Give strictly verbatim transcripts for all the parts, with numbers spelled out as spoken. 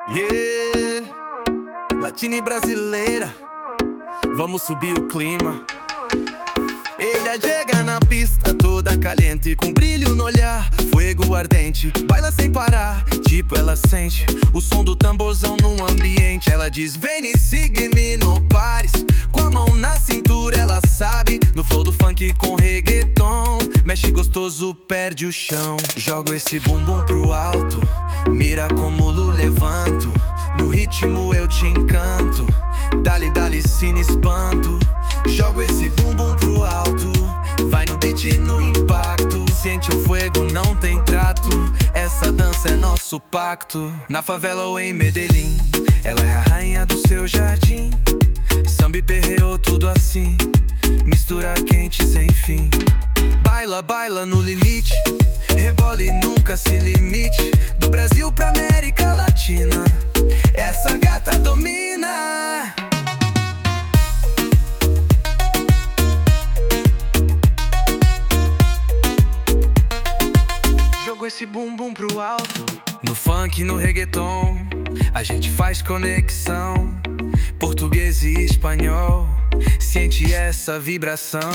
Yeah, latina e brasileira, vamos subir o clima. Ella chega na pista toda caliente, com brilho no olhar, fogo ardente, baila sem parar, tipo ela sente o som do tamborzão no ambiente. Ela diz: vem e siga-me, não pares, com a mão na cintura ela sabe, no flow do funk com reggaeton, mexe gostoso, perde o chão. Jogo esse bumbum pro alto, mira como Lu levanto, no ritmo eu te encanto, dali dali cine espanto. Jogo esse bumbum pro alto, vai no beat e no impacto, sente o fogo, não tem trato, essa dança é nosso pacto. Na favela ou em Medellín, ela é a rainha do seu jardim, samba e perreou tudo assim, mistura quente sem fim. Baila, baila no limite, rebola e nunca se limite, do Brasil pra América Latina, essa gata domina. Jogo esse bumbum pro alto, no funk, no reggaeton, a gente faz conexão, português e espanhol, sente essa vibração.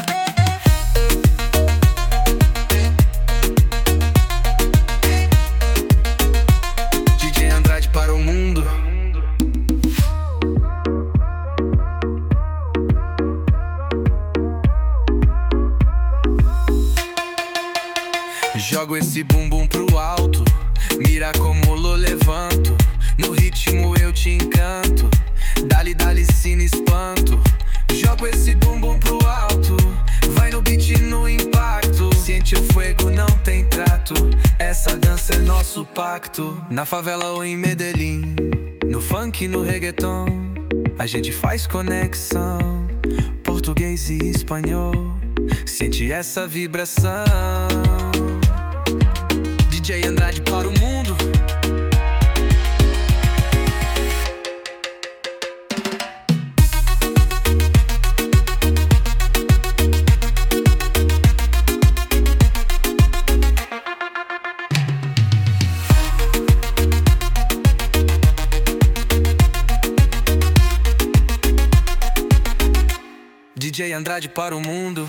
D J Andrade para o mundo. Jogo esse bumbum pro alto, mira como Lu levanto, no ritmo eu te encanto, dali dali cine espanto. Jogo esse bumbum pro alto, vai no beat e no impacto, sente o fogo, não tem trato, essa dança é nosso pacto. Na favela ou em Medellín, no funk e no reggaeton, a gente faz conexão, português e espanhol, sente essa vibração. D J Andrade para o mundo. D J Andrade para o mundo.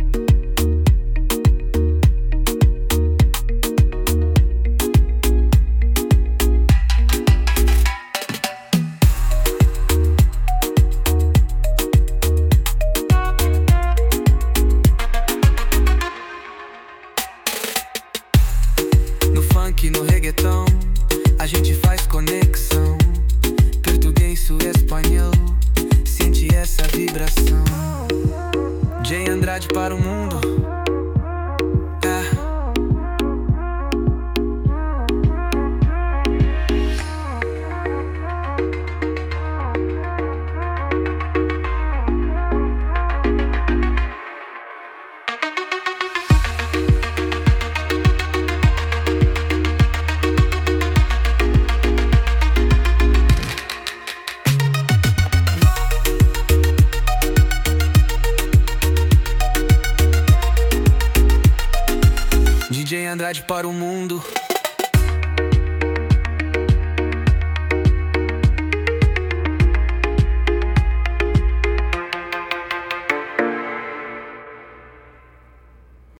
No funk, no reggaeton, a gente faz conexão, português e espanhol, sente essa vibração. D J Andrade para o mundo. D J Andrade para o mundo.